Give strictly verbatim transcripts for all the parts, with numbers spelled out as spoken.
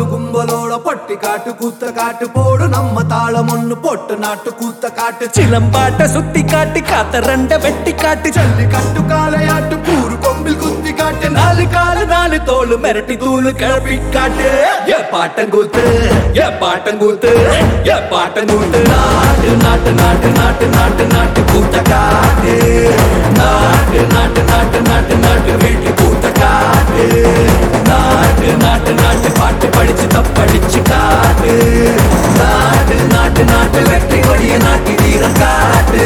கும்பலோடு கும்பலோட பொட்டி காட்டு கூத்த காட்டு போடு நம்ம தாளம் ஒண்ணு போட்டு நாட்டு கூத்த காட்டு சிலம்பாட்ட சுத்தி காட்டு காத்த ரெண்ட வெட்டி காட்டு ஜல்லி கட்டு காலையாட்டு கூறு கொம்பில் குத்தி காட்டு நாலு காலு நாலு தோளு மிரட்டி தூளு கிளப்பி காட்டு ஏ பாட்டங்கூத்து ஏ பாட்டங்கூத்து ஏ பாட்டங்கூத்து நாட்டு நாட்டு நாட்டு நாட்டு நாட்டு நாட்டு கூத்த காட்டு நாட்டு நாட்டு நாட்டு நாட்டு நாட்டு வீட்டு கூத்த காட்டு நாட்டு நாட்டு நாட்டு பாட்டு படிச்சு தப்படிச்சு காட்டு நாட்டு நாட்டு நாட்டு வெற்றி கொடிய நாட்டி வீரம் காட்டு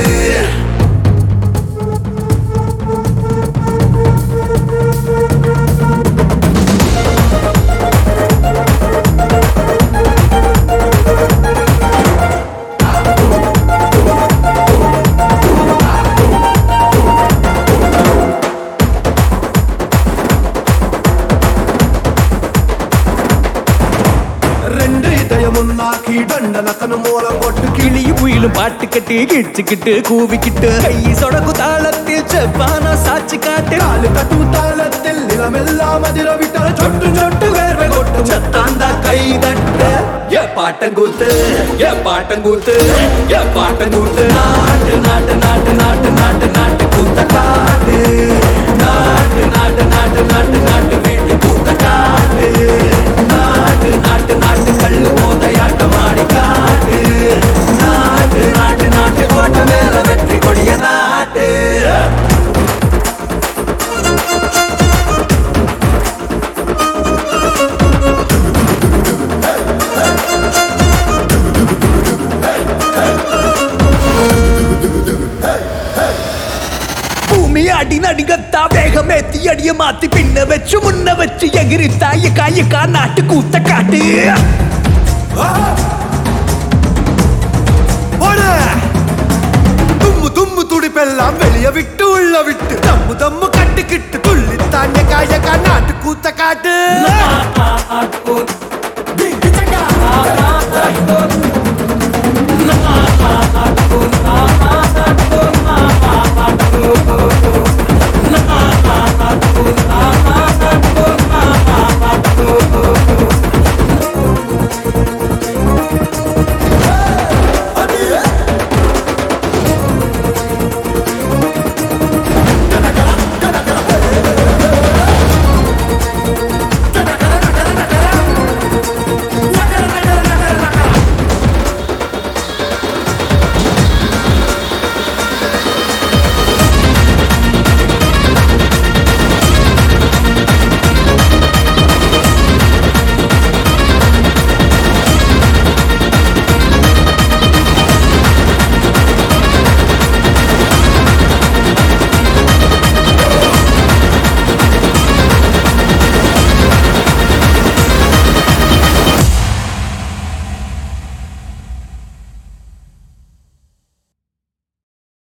முன்னாக்கி தண்டனக்கனு மூலம் போட்டு கிளியும் புயிலும் பாட்டு கட்டி கிடிச்சுக்கிட்டு கூவிக்கிட்டு கை சொடக்கு தாளத்தில் செவ்வானா சாட்சி காட்டு நாலு கட்டு தாளத்தில் நிலமெல்லாம் அதிர விட்டால சொட்டு சொட்டு வேர்வை கொட்டு சத்தாந்தா கை தட்ட ஏ பாட்டங்கூத்து ஏ பாட்டங்கூத்து ஏ பாட்டங்கூத்து நாட்டு நாட்டு நாட்டு நாட்டு நாட்டு நாட்டு கூத்த காட்டு நாட்டு நாட்டு நாட்டு நாட்டு நாட்டு வீட்டு கூத்த காட்டு நாட்டு நாட்டு நாட்டு கல்லு மோதையாட்டம் ஆடி காட்டு நாட்டு நாட்டு நாட்டு கோட்டை மேல வெற்றி கொடிய நாட்டு அடி நடிகத்தா வேகமேத்தி அடிய மாத்தி பின்ன வச்சு முன்ன வச்சு எகிரித்தா எக்கா எக்கா நாட்டு கூத்த காட்டு தும்மு தும்மு துடிப்பெல்லாம் வெளிய விட்டு உள்ள விட்டு தம்மு தம்மு கட்டுக்கிட்டு துள்ளி தாண்ட காயக்கா நாட்டு கூத்த காட்டு